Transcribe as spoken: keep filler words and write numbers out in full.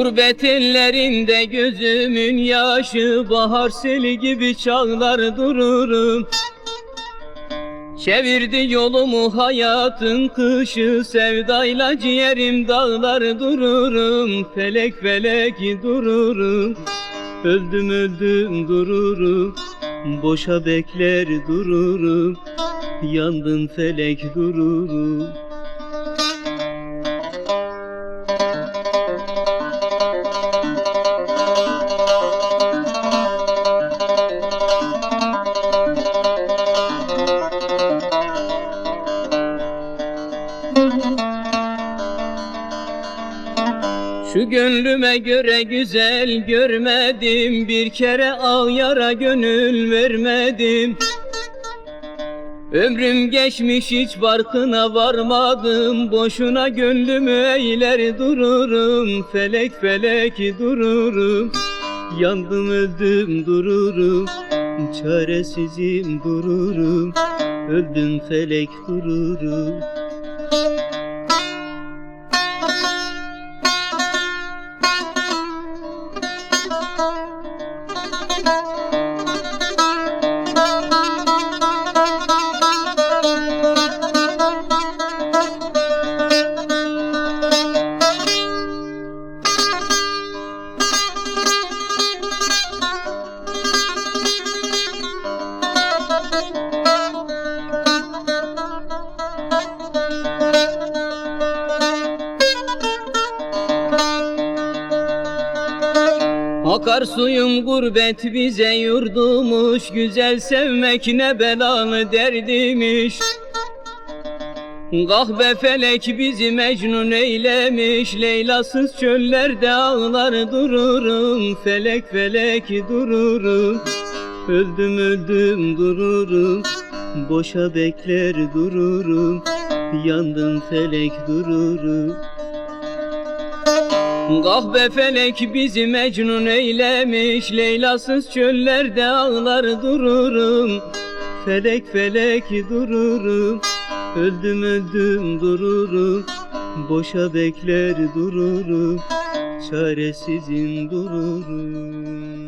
Gurbet ellerinde gözümün yaşı, bahar seli gibi çağlar dururum. Çevirdi yolumu hayatın kışı, sevdayla ciğerim dağlar dururum. Felek felek dururum, öldüm öldüm dururum. Boşa bekler dururum, yandım felek dururum. Şu gönlüme göre güzel görmedim, bir kere al yara gönül vermedim. Ömrüm geçmiş hiç farkına varmadım, boşuna gönlümü eğler dururum. Felek felek dururum, yandım öldüm dururum. Çaresizim dururum, öldüm felek dururum. Akarsuyum gurbet bize yurdumuş, güzel sevmek ne belalı derdimiş. Kahve felek bizi mecnun eylemiş, Leylasız çöllerde ağlar dururum. Felek felek dururum, öldüm öldüm dururum. Boşa bekler dururum, yandım felek dururum. Kahve felek bizi mecnun eylemiş, Leylasız çöllerde ağlar dururum. Felek felek dururum, öldüm öldüm dururum. Boşa bekler dururum, çaresizim dururum.